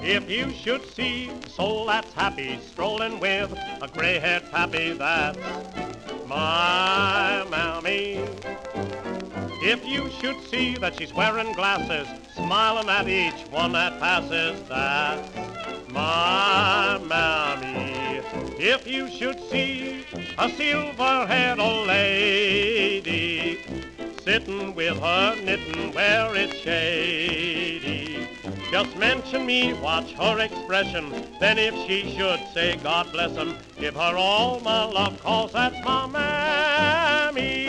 If you should see a soul that's happy, strolling with a gray-haired pappy, that's my mammy. If you should see that she's wearing glasses, smiling at each one that passes, that's my mammy. If you should see a silver-haired old lady sitting with her knitting where it's shady, just mention me, watch her expression, then if she should say God bless 'em, give her all my love, 'cause that's my mammy.